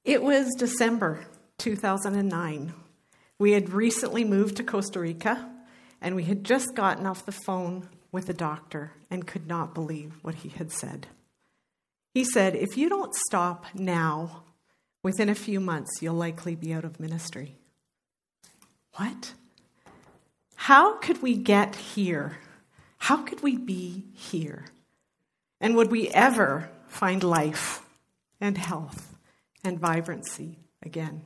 It was December 2009. We had recently moved to Costa Rica, and we had just gotten off the phone with a doctor and could not believe what he had said. He said, if you don't stop now, within a few months, you'll likely be out of ministry. What? How could we get here? How could we be here? And would we ever find life and health and vibrancy again?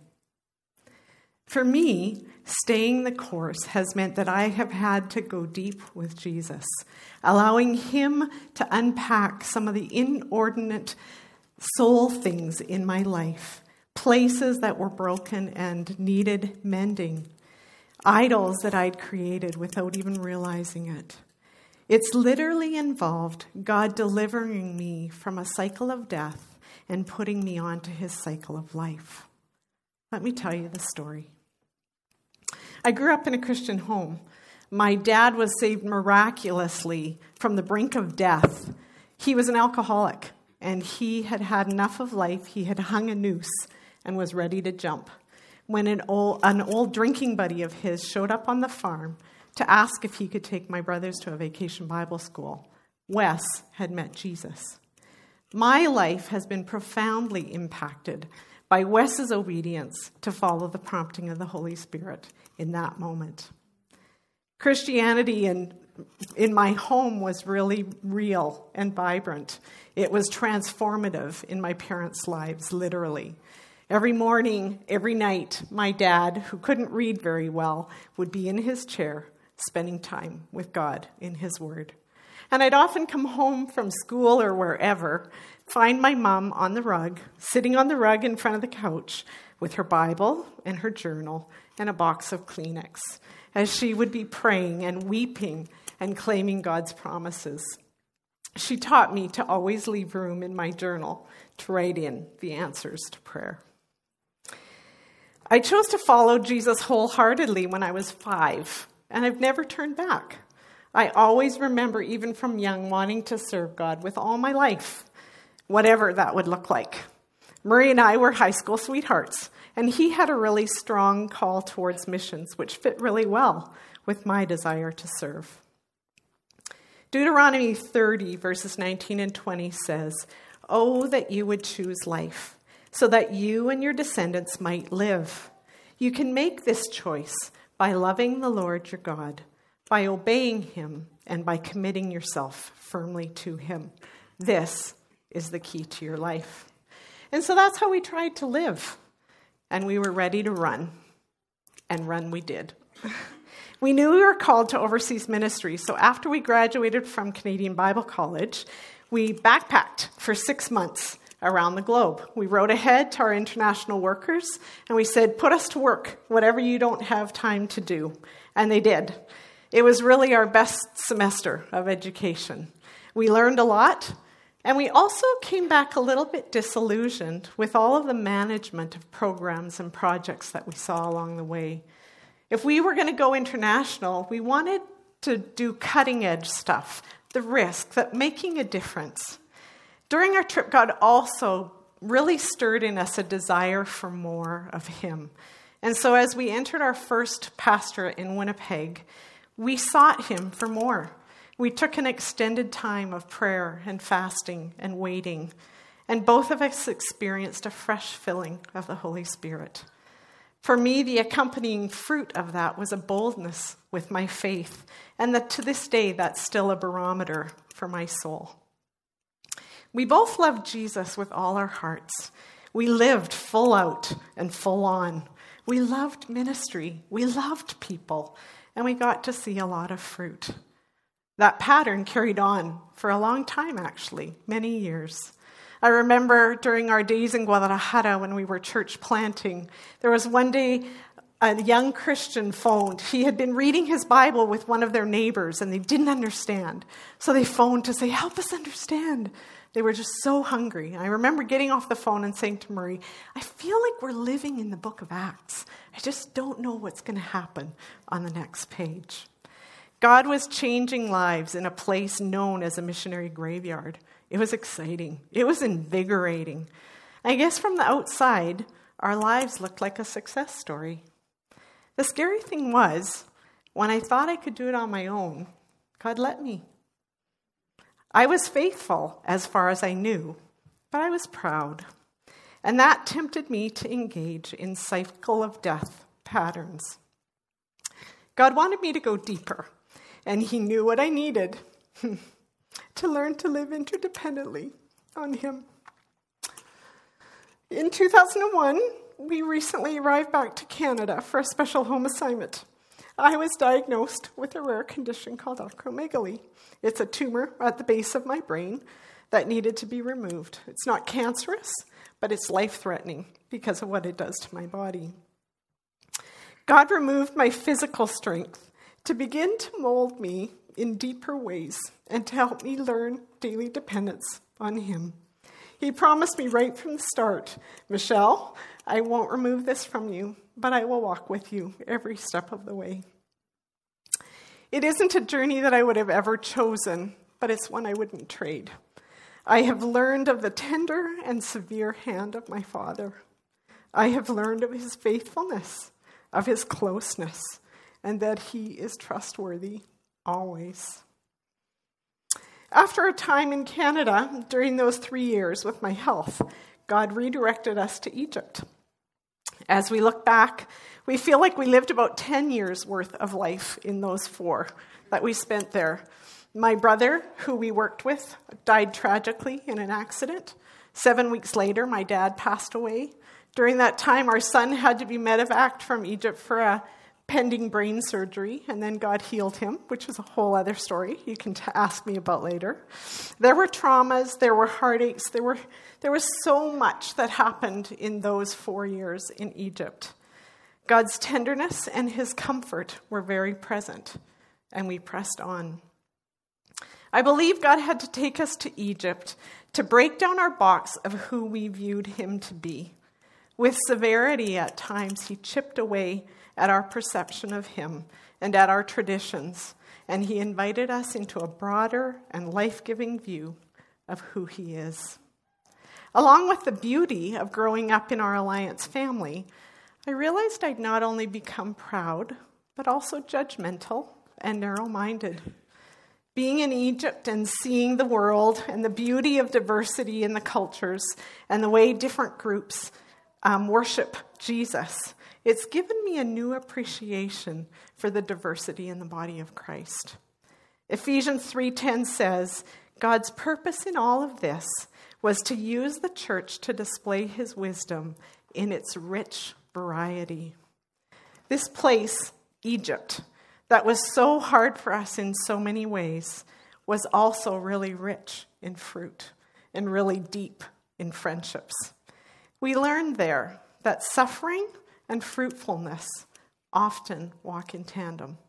For me, staying the course has meant that I have had to go deep with Jesus, allowing him to unpack some of the inordinate soul things in my life, places that were broken and needed mending, idols that I'd created without even realizing it. It's literally involved God delivering me from a cycle of death and putting me onto his cycle of life. Let me tell you the story. I grew up in a Christian home. My dad was saved miraculously from the brink of death. He was an alcoholic, and he had had enough of life. He had hung a noose and was ready to jump when an old drinking buddy of his showed up on the farm to ask if he could take my brothers to a vacation Bible school. Wes had met Jesus. My life has been profoundly impacted by Wes's obedience to follow the prompting of the Holy Spirit in that moment. Christianity in my home was really real and vibrant. It was transformative in my parents' lives, literally. Every morning, every night, my dad, who couldn't read very well, would be in his chair, spending time with God in his word. And I'd often come home from school or wherever, find my mom on the rug, sitting on the rug in front of the couch with her Bible and her journal and a box of Kleenex, as she would be praying and weeping and claiming God's promises. She taught me to always leave room in my journal to write in the answers to prayer. I chose to follow Jesus wholeheartedly when I was 5, and I've never turned back. I always remember, even from young, wanting to serve God with all my life, whatever that would look like. Murray and I were high school sweethearts, and he had a really strong call towards missions, which fit really well with my desire to serve. Deuteronomy 30, verses 19 and 20 says, "Oh, that you would choose life, so that you and your descendants might live. You can make this choice by loving the Lord your God, by obeying him, and by committing yourself firmly to him. This is the key to your life." And so that's how we tried to live. And we were ready to run. And run we did. We knew we were called to overseas ministry, so after we graduated from Canadian Bible College, we backpacked for 6 months around the globe. We wrote ahead to our international workers, and we said, put us to work, whatever you don't have time to do. And they did. It was really our best semester of education. We learned a lot, and we also came back a little bit disillusioned with all of the management of programs and projects that we saw along the way. If we were going to go international, we wanted to do cutting-edge stuff, the risk, that making a difference. During our trip, God also really stirred in us a desire for more of him. And so as we entered our first pastorate in Winnipeg, we sought him for more. We took an extended time of prayer and fasting and waiting, and both of us experienced a fresh filling of the Holy Spirit. For me, the accompanying fruit of that was a boldness with my faith, and that to this day, that's still a barometer for my soul. We both loved Jesus with all our hearts. We lived full out and full on. We loved ministry. We loved people, and we got to see a lot of fruit. That pattern carried on for a long time, actually, many years. I remember during our days in Guadalajara when we were church planting, there was one day a young Christian phoned. He had been reading his Bible with one of their neighbors, and they didn't understand. So they phoned to say, help us understand. They were just so hungry. I remember getting off the phone and saying to Murray, I feel like we're living in the book of Acts. I just don't know what's going to happen on the next page. God was changing lives in a place known as a missionary graveyard. It was exciting. It was invigorating. I guess from the outside, our lives looked like a success story. The scary thing was, when I thought I could do it on my own, God let me. I was faithful as far as I knew, but I was proud. And that tempted me to engage in cycle of death patterns. God wanted me to go deeper, and he knew what I needed to learn to live interdependently on him. In 2001, we recently arrived back to Canada for a special home assignment. I was diagnosed with a rare condition called acromegaly. It's a tumor at the base of my brain that needed to be removed. It's not cancerous, but it's life-threatening because of what it does to my body. God removed my physical strength to begin to mold me in deeper ways and to help me learn daily dependence on him. He promised me right from the start, Michelle, I won't remove this from you, but I will walk with you every step of the way. It isn't a journey that I would have ever chosen, but it's one I wouldn't trade. I have learned of the tender and severe hand of my Father. I have learned of his faithfulness, of his closeness, and that he is trustworthy always. After a time in Canada, during those 3 years with my health, God redirected us to Egypt. As we look back, we feel like we lived about 10 years worth of life in those 4 that we spent there. My brother, who we worked with, died tragically in an accident. 7 weeks later, my dad passed away. During that time, our son had to be medevaced from Egypt for a pending brain surgery, and then God healed him, which is a whole other story you can ask me about later. There were traumas, there were heartaches, there was so much that happened in those 4 years in Egypt. God's tenderness and his comfort were very present, and we pressed on. I believe God had to take us to Egypt to break down our box of who we viewed him to be. With severity at times, he chipped away at our perception of him and at our traditions, and he invited us into a broader and life-giving view of who he is. Along with the beauty of growing up in our Alliance family, I realized I'd not only become proud, but also judgmental and narrow-minded. Being in Egypt and seeing the world and the beauty of diversity in the cultures and the way different groups worship Jesus, it's given me a new appreciation for the diversity in the body of Christ. Ephesians 3:10 says, God's purpose in all of this was to use the church to display his wisdom in its rich variety. This place, Egypt, that was so hard for us in so many ways, was also really rich in fruit and really deep in friendships. We learned there that suffering and fruitfulness often walk in tandem.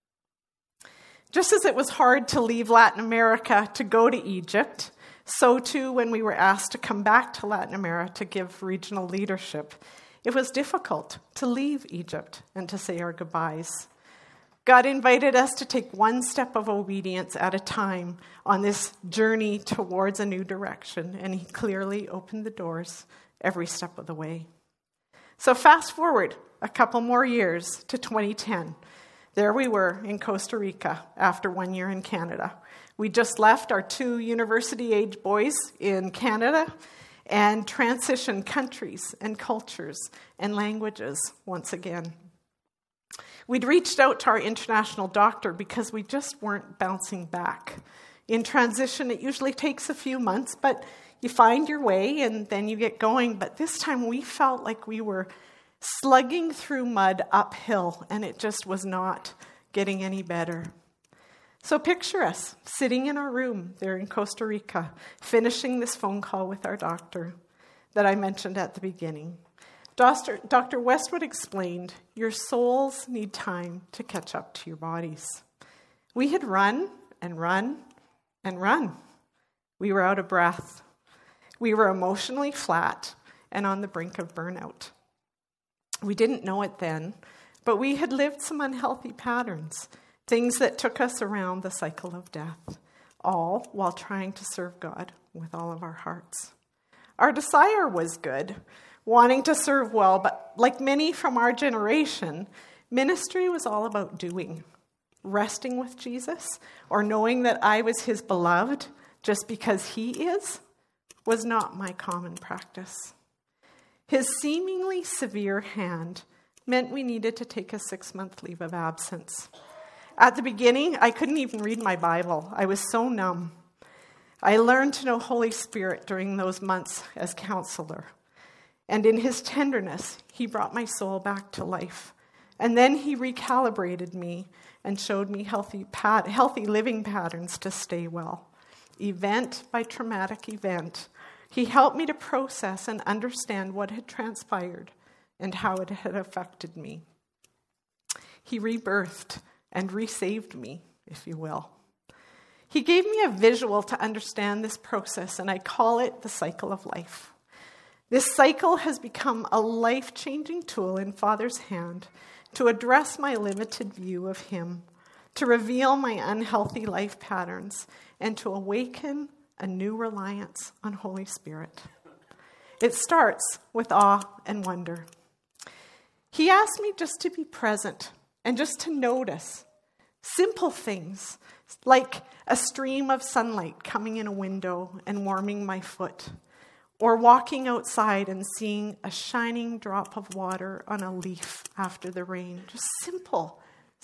Just as it was hard to leave Latin America to go to Egypt, so too when we were asked to come back to Latin America to give regional leadership, it was difficult to leave Egypt and to say our goodbyes. God invited us to take one step of obedience at a time on this journey towards a new direction, and he clearly opened the doors every step of the way. So fast forward a couple more years to 2010. There we were in Costa Rica after 1 year in Canada. We just left our 2 university-age boys in Canada and transitioned countries and cultures and languages once again. We'd reached out to our international doctor because we just weren't bouncing back. In transition, it usually takes a few months, but you find your way and then you get going. But this time we felt like we were slugging through mud uphill, and it just was not getting any better. So picture us sitting in our room there in Costa Rica, finishing this phone call with our doctor that I mentioned at the beginning. Dr. Westwood explained, your souls need time to catch up to your bodies. We had run and run and run. We were out of breath. We were emotionally flat and on the brink of burnout. We didn't know it then, but we had lived some unhealthy patterns, things that took us around the cycle of death, all while trying to serve God with all of our hearts. Our desire was good, wanting to serve well, but like many from our generation, ministry was all about doing. Resting with Jesus, or knowing that I was his beloved just because he is, was not my common practice. His seemingly severe hand meant we needed to take a 6-month leave of absence. At the beginning, I couldn't even read my Bible. I was so numb. I learned to know Holy Spirit during those months as counselor. And in his tenderness, he brought my soul back to life. And then he recalibrated me and showed me healthy living patterns to stay well. Event by traumatic event, he helped me to process and understand what had transpired and how it had affected me. He rebirthed and resaved me, if you will. He gave me a visual to understand this process, and I call it the cycle of life. This cycle has become a life-changing tool in Father's hand to address my limited view of him, to reveal my unhealthy life patterns, and to awaken a new reliance on Holy Spirit. It starts with awe and wonder. He asked me just to be present and just to notice simple things like a stream of sunlight coming in a window and warming my foot, or walking outside and seeing a shining drop of water on a leaf after the rain. Just simple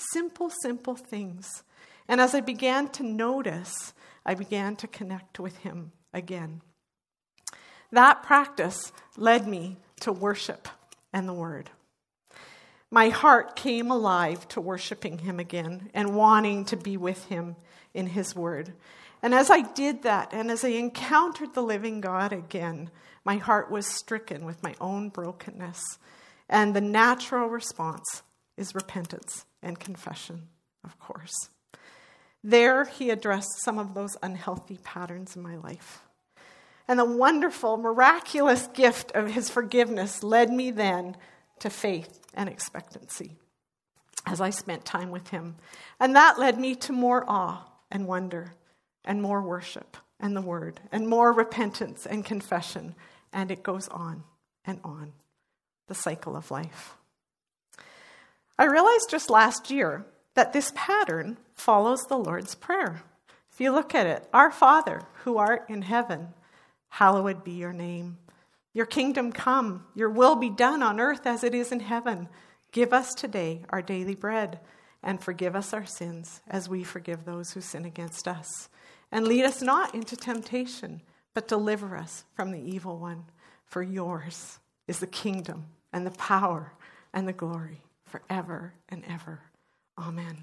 things. And as I began to notice, I began to connect with him again. That practice led me to worship and the Word. My heart came alive to worshiping him again and wanting to be with him in his Word. And as I did that, and as I encountered the living God again, my heart was stricken with my own brokenness. And the natural response is repentance and confession, of course. There, he addressed some of those unhealthy patterns in my life. And the wonderful, miraculous gift of his forgiveness led me then to faith and expectancy as I spent time with him. And that led me to more awe and wonder, and more worship and the Word, and more repentance and confession. And it goes on and on, the cycle of life. I realized just last year that this pattern follows the Lord's Prayer. If you look at it, Our Father, who art in heaven, hallowed be your name. Your kingdom come, your will be done on earth as it is in heaven. Give us today our daily bread, and forgive us our sins as we forgive those who sin against us. And lead us not into temptation, but deliver us from the evil one. For yours is the kingdom and the power and the glory forever and ever. Amen.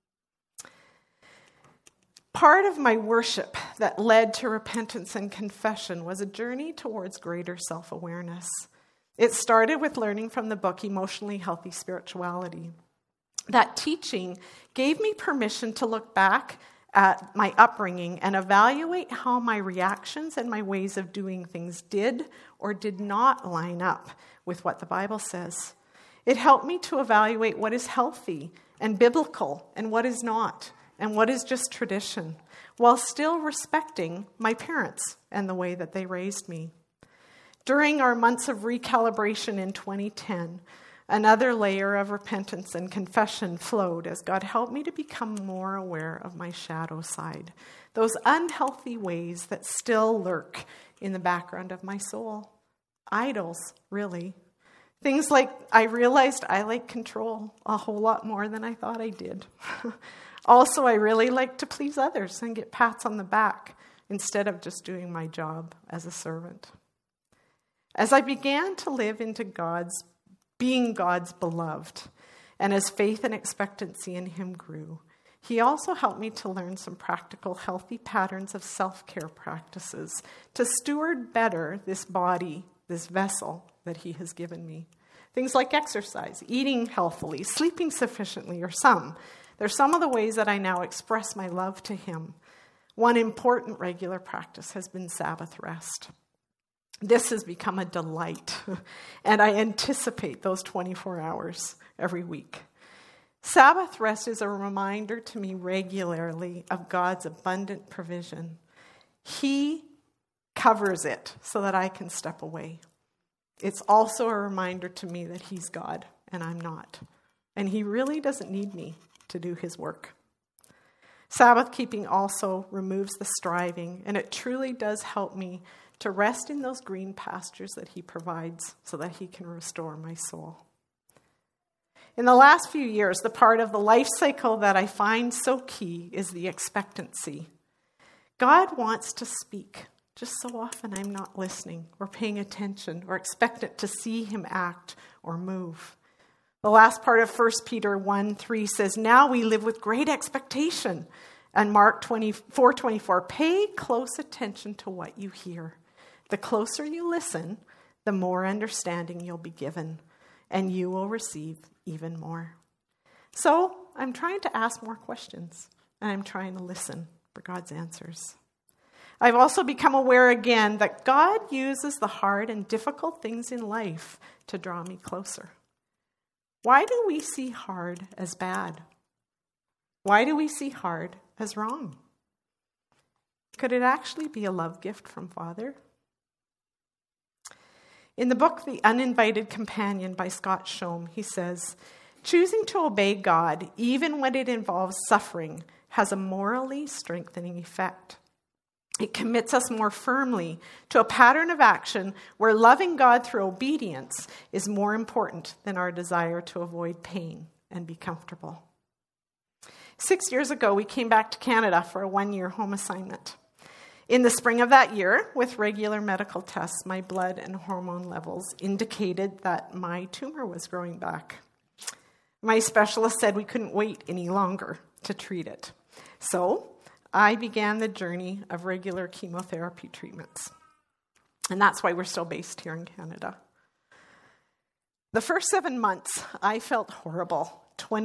Part of my worship that led to repentance and confession was a journey towards greater self-awareness. It started with learning from the book Emotionally Healthy Spirituality. That teaching gave me permission to look back at my upbringing and evaluate how my reactions and my ways of doing things did or did not line up with what the Bible says. It helped me to evaluate what is healthy and biblical and what is not, and what is just tradition, while still respecting my parents and the way that they raised me. During our months of recalibration in 2010, another layer of repentance and confession flowed as God helped me to become more aware of my shadow side, those unhealthy ways that still lurk in the background of my soul. Idols, really. Things like I realized I like control a whole lot more than I thought I did. Also, I really like to please others and get pats on the back instead of just doing my job as a servant. As I began to live into being God's beloved, and as faith and expectancy in him grew, he also helped me to learn some practical, healthy patterns of self-care practices to steward better this body, this vessel that he has given me. Things like exercise, eating healthily, sleeping sufficiently, or They're some of the ways that I now express my love to him. One important regular practice has been Sabbath rest. This has become a delight, and I anticipate those 24 hours every week. Sabbath rest is a reminder to me regularly of God's abundant provision. He covers it so that I can step away. It's also a reminder to me that he's God and I'm not. And he really doesn't need me to do his work. Sabbath keeping also removes the striving, and it truly does help me to rest in those green pastures that he provides so that he can restore my soul. In the last few years, the part of the life cycle that I find so key is the expectancy. God wants to speak. Just so often I'm not listening or paying attention or expectant to see him act or move. The last part of 1 Peter 1:3 says, now we live with great expectation. And Mark 4:24, pay close attention to what you hear. The closer you listen, the more understanding you'll be given, and you will receive even more. So I'm trying to ask more questions, and I'm trying to listen for God's answers. I've also become aware again that God uses the hard and difficult things in life to draw me closer. Why do we see hard as bad? Why do we see hard as wrong? Could it actually be a love gift from Father? In the book, The Uninvited Companion by Scott Shome, he says, choosing to obey God, even when it involves suffering, has a morally strengthening effect. It commits us more firmly to a pattern of action where loving God through obedience is more important than our desire to avoid pain and be comfortable. 6 years ago, we came back to Canada for a 1-year home assignment. In the spring of that year, with regular medical tests, my blood and hormone levels indicated that my tumor was growing back. My specialist said we couldn't wait any longer to treat it. So I began the journey of regular chemotherapy treatments. And that's why we're still based here in Canada. The first 7 months, I felt horrible,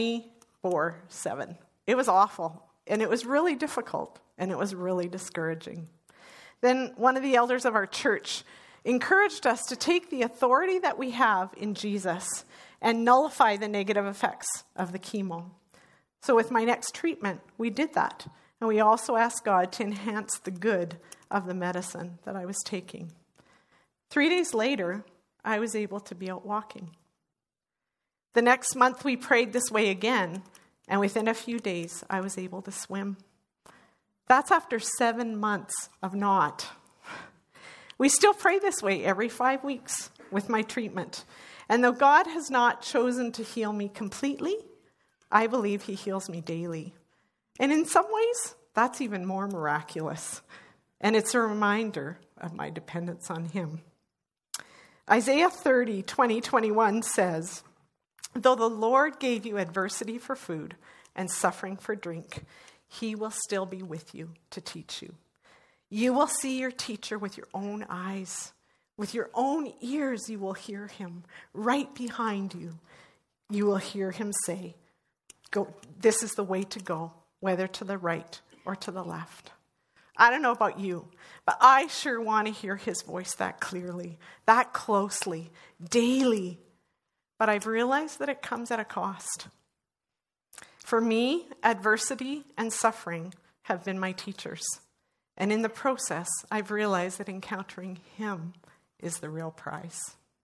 24/7. It was awful, and it was really difficult, and it was really discouraging. Then one of the elders of our church encouraged us to take the authority that we have in Jesus and nullify the negative effects of the chemo. So with my next treatment, we did that. And we also asked God to enhance the good of the medicine that I was taking. 3 days later, I was able to be out walking. The next month, we prayed this way again, and within a few days, I was able to swim. That's after 7 months of not. We still pray this way every 5 weeks with my treatment. And though God has not chosen to heal me completely, I believe he heals me daily. And in some ways, that's even more miraculous. And it's a reminder of my dependence on him. Isaiah 30:20-21 says, though the Lord gave you adversity for food and suffering for drink, he will still be with you to teach you. You will see your teacher with your own eyes. With your own ears, you will hear him right behind you. You will hear him say, "Go. This is the way to go, whether to the right or to the left." I don't know about you, but I sure want to hear his voice that clearly, that closely, daily. But I've realized that it comes at a cost. For me, adversity and suffering have been my teachers. And in the process, I've realized that encountering him is the real prize.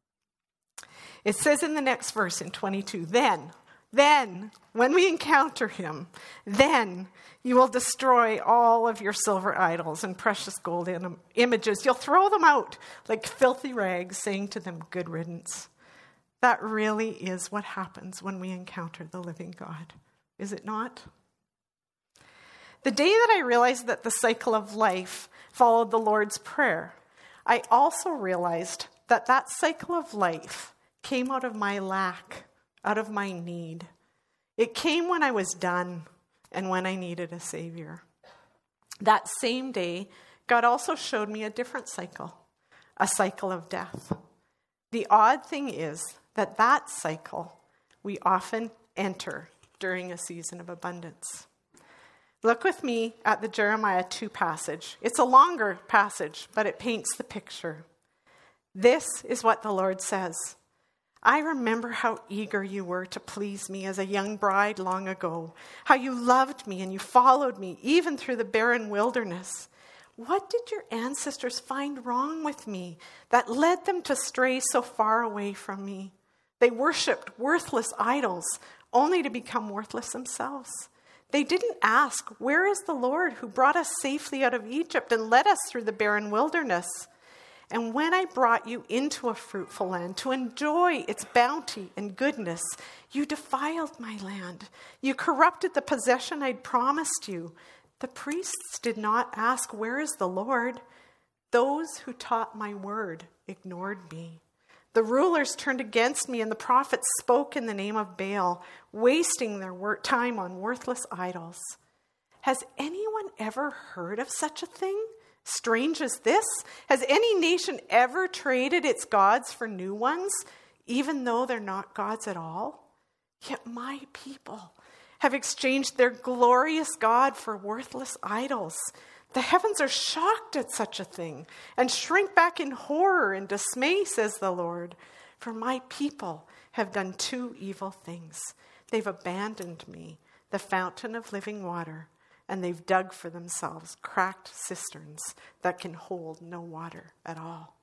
It says in the next verse in 22, Then, when we encounter him, then you will destroy all of your silver idols and precious gold images. You'll throw them out like filthy rags, saying to them, good riddance. That really is what happens when we encounter the living God, is it not? The day that I realized that the cycle of life followed the Lord's Prayer, I also realized that that cycle of life came out of my lack, out of my need. It came when I was done and when I needed a Savior. That same day, God also showed me a different cycle, a cycle of death. The odd thing is that cycle we often enter during a season of abundance. Look with me at the Jeremiah 2 passage. It's a longer passage, but it paints the picture. This is what the Lord says. I remember how eager you were to please me as a young bride long ago, how you loved me and you followed me even through the barren wilderness. What did your ancestors find wrong with me that led them to stray so far away from me? They worshipped worthless idols, only to become worthless themselves. They didn't ask, where is the Lord who brought us safely out of Egypt and led us through the barren wilderness? And when I brought you into a fruitful land to enjoy its bounty and goodness, you defiled my land. You corrupted the possession I'd promised you. The priests did not ask, where is the Lord? Those who taught my word ignored me. The rulers turned against me, and the prophets spoke in the name of Baal, wasting their time on worthless idols. Has anyone ever heard of such a thing? Strange as this? Has any nation ever traded its gods for new ones, even though they're not gods at all? Yet my people have exchanged their glorious God for worthless idols. The heavens are shocked at such a thing and shrink back in horror and dismay, says the Lord. For my people have done two evil things. They've abandoned me, the fountain of living water, and they've dug for themselves cracked cisterns that can hold no water at all.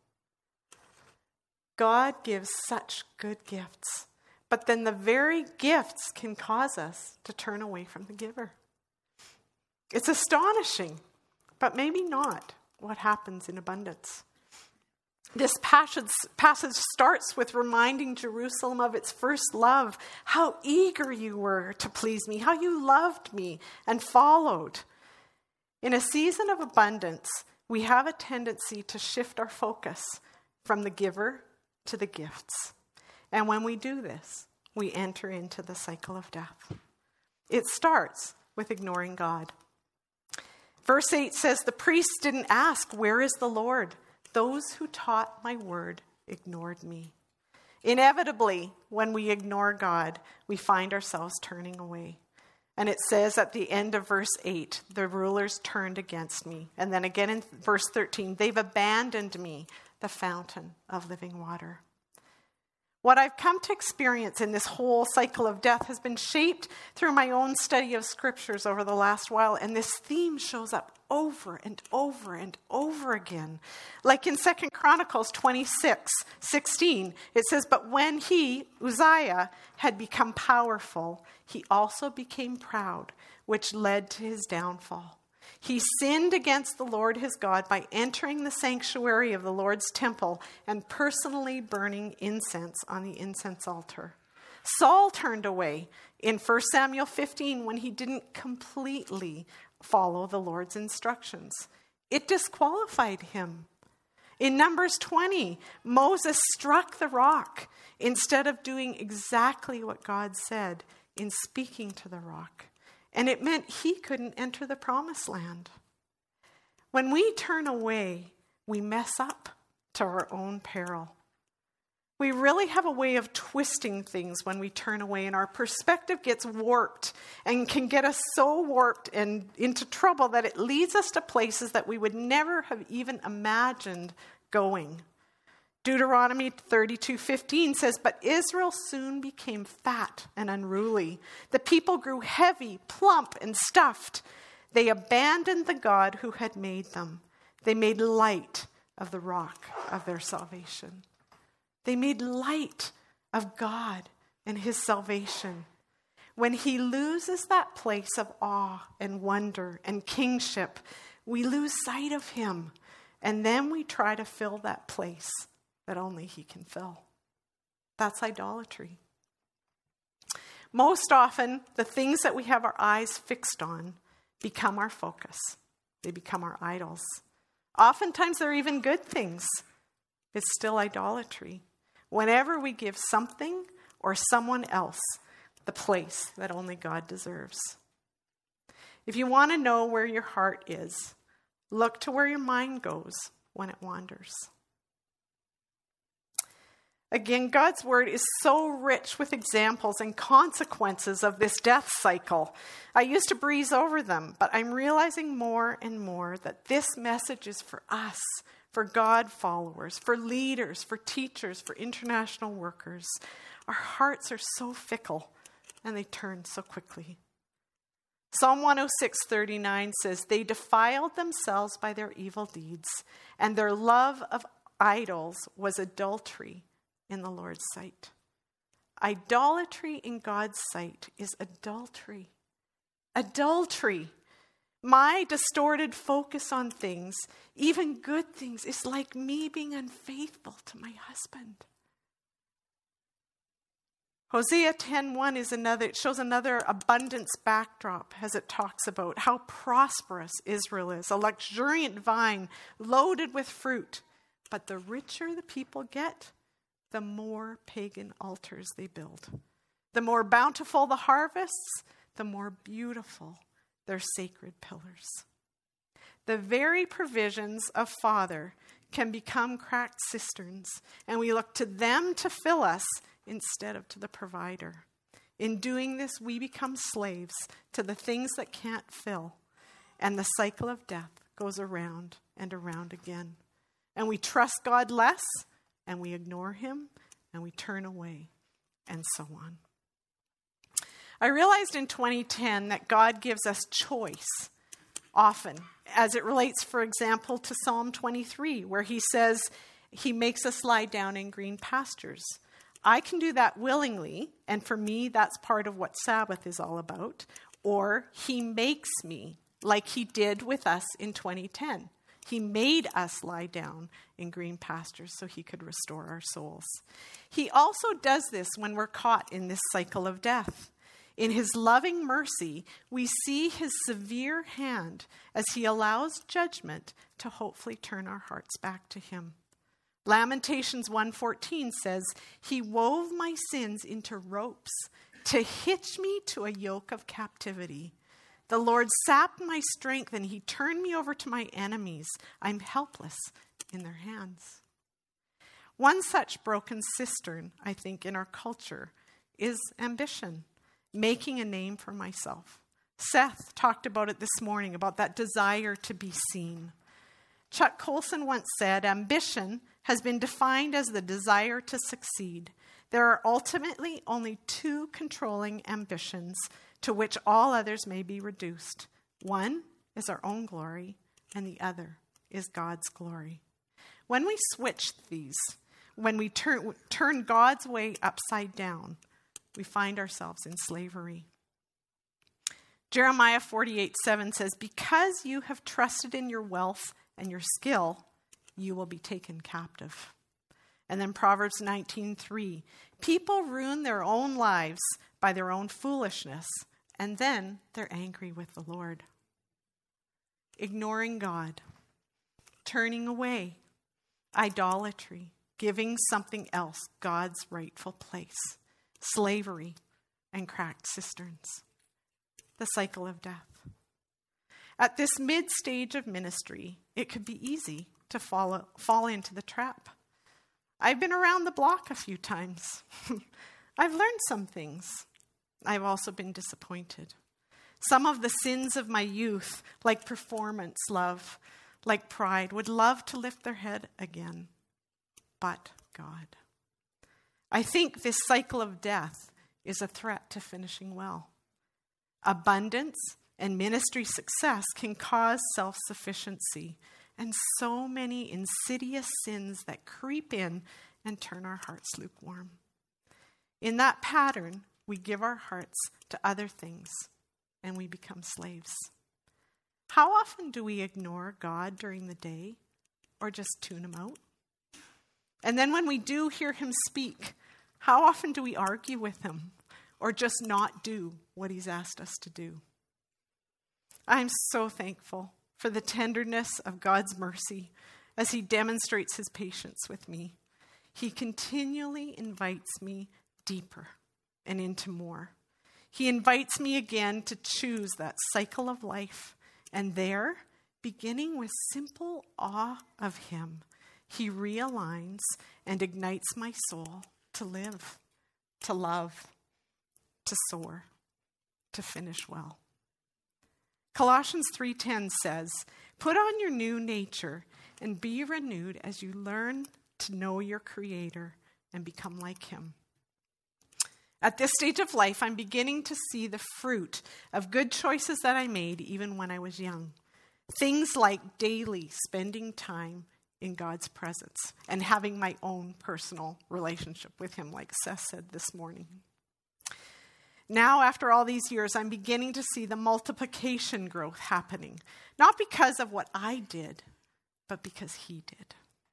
God gives such good gifts, but then the very gifts can cause us to turn away from the giver. It's astonishing, but maybe not what happens in abundance. This passage starts with reminding Jerusalem of its first love, how eager you were to please me, how you loved me and followed. In a season of abundance, we have a tendency to shift our focus from the giver to the gifts. And when we do this, we enter into the cycle of death. It starts with ignoring God. Verse 8 says, the priests didn't ask, where is the Lord? Those who taught my word ignored me. Inevitably, when we ignore God, we find ourselves turning away. And it says at the end of verse 8, the rulers turned against me. And then again in verse 13, they've abandoned me, the fountain of living water. What I've come to experience in this whole cycle of death has been shaped through my own study of scriptures over the last while, and this theme shows up over and over and over again. Like in 2 Chronicles 26:16, it says, but when he, Uzziah, had become powerful, he also became proud, which led to his downfall. He sinned against the Lord his God by entering the sanctuary of the Lord's temple and personally burning incense on the incense altar. Saul turned away in 1 Samuel 15 when he didn't completely follow the Lord's instructions. It disqualified him. In Numbers 20, Moses struck the rock instead of doing exactly what God said in speaking to the rock. And it meant he couldn't enter the promised land. When we turn away, we mess up to our own peril. We really have a way of twisting things when we turn away, and our perspective gets warped and can get us so warped and into trouble that it leads us to places that we would never have even imagined going. Deuteronomy 32:15 says, but Israel soon became fat and unruly. The people grew heavy, plump, and stuffed. They abandoned the God who had made them. They made light of the rock of their salvation. They made light of God and his salvation. When he loses that place of awe and wonder and kingship, we lose sight of him, and then we try to fill that place that only he can fill. That's idolatry. Most often, the things that we have our eyes fixed on become our focus. They become our idols. Oftentimes, they're even good things. It's still idolatry. Whenever we give something or someone else the place that only God deserves. If you want to know where your heart is, look to where your mind goes when it wanders. Again, God's word is so rich with examples and consequences of this death cycle. I used to breeze over them, but I'm realizing more and more that this message is for us, for God followers, for leaders, for teachers, for international workers. Our hearts are so fickle, and they turn so quickly. Psalm 106:39 says, "They defiled themselves by their evil deeds, and their love of idols was adultery in the Lord's sight." Idolatry in God's sight is adultery. Adultery. My distorted focus on things, even good things, is like me being unfaithful to my husband. Hosea 10:1 is another, it shows another abundance backdrop as it talks about how prosperous Israel is, a luxuriant vine loaded with fruit. But the richer the people get, the more pagan altars they build. The more bountiful the harvests, the more beautiful their sacred pillars. The very provisions of Father can become cracked cisterns, and we look to them to fill us instead of to the provider. In doing this, we become slaves to the things that can't fill, and the cycle of death goes around and around again. And we trust God less, and we ignore him, and we turn away, and so on. I realized in 2010 that God gives us choice often, as it relates, for example, to Psalm 23, where he says he makes us lie down in green pastures. I can do that willingly, and for me, that's part of what Sabbath is all about. Or he makes me, like he did with us in 2010. He made us lie down in green pastures so he could restore our souls. He also does this when we're caught in this cycle of death. In his loving mercy, we see his severe hand as he allows judgment to hopefully turn our hearts back to him. Lamentations 1:14 says, "He wove my sins into ropes to hitch me to a yoke of captivity. The Lord sapped my strength and he turned me over to my enemies. I'm helpless in their hands." One such broken cistern, I think, in our culture is ambition, making a name for myself. Seth talked about it this morning, about that desire to be seen. Chuck Colson once said, "Ambition has been defined as the desire to succeed. There are ultimately only two controlling ambitions to which all others may be reduced. One is our own glory, and the other is God's glory." When we switch these, when we turn God's way upside down, we find ourselves in slavery. Jeremiah 48:7 says, "Because you have trusted in your wealth and your skill, you will be taken captive." And then Proverbs 19:3, "People ruin their own lives by their own foolishness, and then they're angry with the Lord." Ignoring God, turning away, idolatry, giving something else God's rightful place, slavery, and cracked cisterns. The cycle of death. At this mid-stage of ministry, it could be easy to fall into the trap. I've been around the block a few times. I've learned some things. I've also been disappointed. Some of the sins of my youth, like performance love, like pride, would love to lift their head again. But God. I think this cycle of death is a threat to finishing well. Abundance and ministry success can cause self-sufficiency and so many insidious sins that creep in and turn our hearts lukewarm. In that pattern, we give our hearts to other things and we become slaves. How often do we ignore God during the day or just tune him out? And then when we do hear him speak, how often do we argue with him or just not do what he's asked us to do? I'm so thankful for the tenderness of God's mercy as he demonstrates his patience with me. He continually invites me deeper and into more. He invites me again to choose that cycle of life, and there, beginning with simple awe of him, he realigns and ignites my soul to live, to love, to soar, to finish well. Colossians 3:10 says, "Put on your new nature and be renewed as you learn to know your Creator and become like him." At this stage of life, I'm beginning to see the fruit of good choices that I made even when I was young. Things like daily spending time in God's presence and having my own personal relationship with him, like Seth said this morning. Now, after all these years, I'm beginning to see the multiplication growth happening, not because of what I did, but because he did.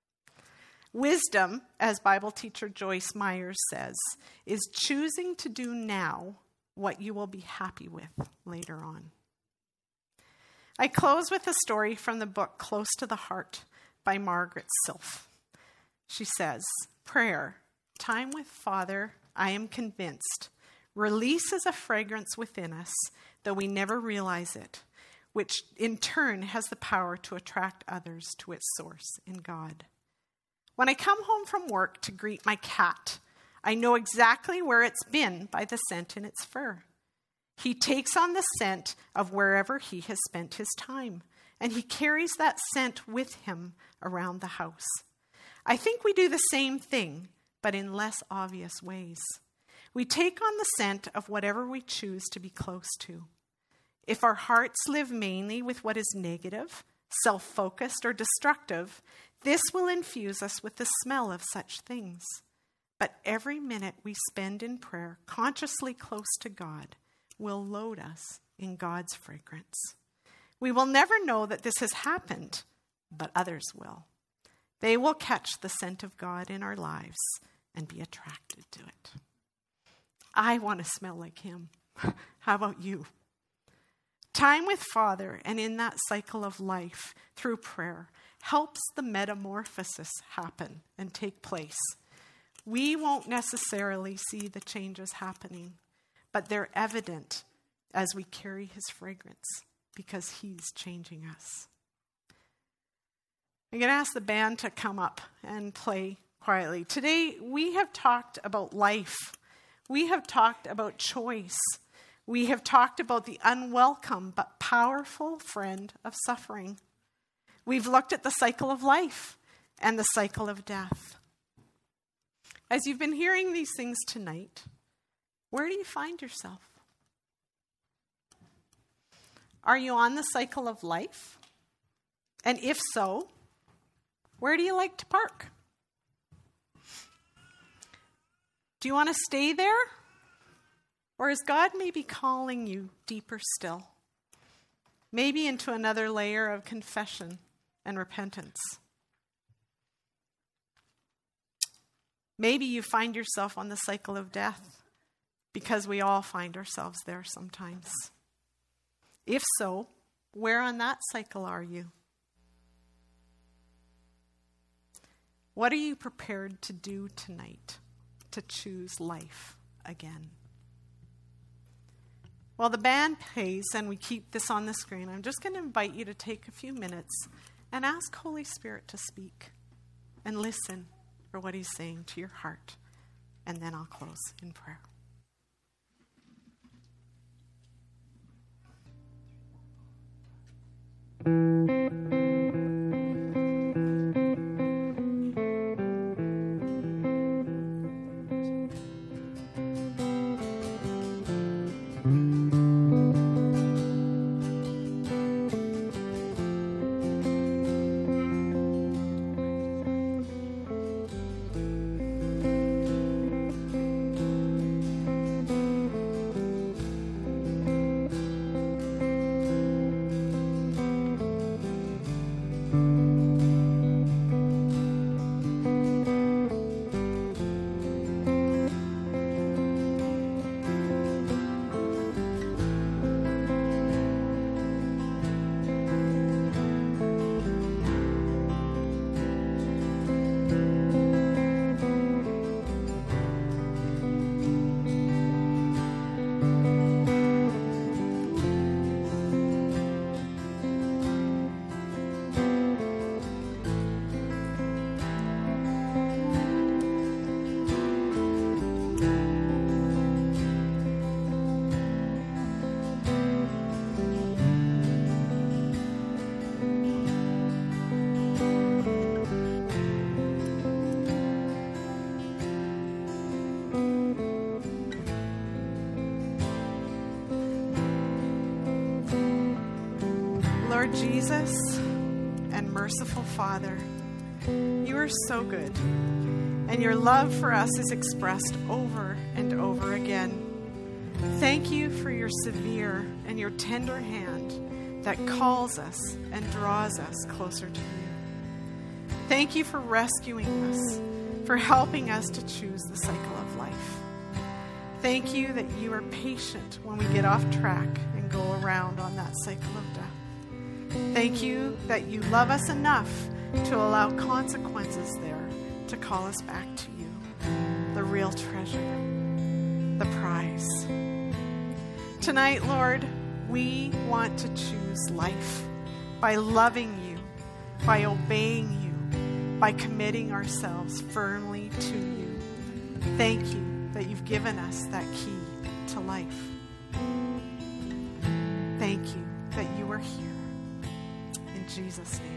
Wisdom, as Bible teacher Joyce Myers says, is choosing to do now what you will be happy with later on. I close with a story from the book Close to the Heart by Margaret Silf. She says, prayer, time with Father, I am convinced, releases a fragrance within us, though we never realize it, which in turn has the power to attract others to its source in God. When I come home from work to greet my cat, I know exactly where it's been by the scent in its fur. He takes on the scent of wherever he has spent his time, and he carries that scent with him around the house. I think we do the same thing, but in less obvious ways. We take on the scent of whatever we choose to be close to. If our hearts live mainly with what is negative, self-focused, or destructive, this will infuse us with the smell of such things. But every minute we spend in prayer, consciously close to God, will load us in God's fragrance. We will never know that this has happened, but others will. They will catch the scent of God in our lives and be attracted to it. I want to smell like him. How about you? Time with Father and in that cycle of life through prayer helps the metamorphosis happen and take place. We won't necessarily see the changes happening, but they're evident as we carry his fragrance because he's changing us. I'm going to ask the band to come up and play quietly. Today, we have talked about life. We have talked about choice. We have talked about the unwelcome but powerful friend of suffering. We've looked at the cycle of life and the cycle of death. As you've been hearing these things tonight, where do you find yourself? Are you on the cycle of life? And if so, where do you like to park? Do you want to stay there? Or is God maybe calling you deeper still? Maybe into another layer of confession and repentance. Maybe you find yourself on the cycle of death, because we all find ourselves there sometimes. If so, where on that cycle are you? What are you prepared to do tonight to choose life again? While the band plays and we keep this on the screen, I'm just going to invite you to take a few minutes and ask Holy Spirit to speak and listen for what he's saying to your heart. And then I'll close in prayer. Jesus and merciful Father, you are so good, and your love for us is expressed over and over again. Thank you for your severe and your tender hand that calls us and draws us closer to you. Thank you for rescuing us, for helping us to choose the cycle of life. Thank you that you are patient when we get off track and go around on that cycle of death. Thank you that you love us enough to allow consequences there to call us back to you, the real treasure, the prize. Tonight, Lord, we want to choose life by loving you, by obeying you, by committing ourselves firmly to you. Thank you that you've given us that key to life. Thank you that you are here. In Jesus' name.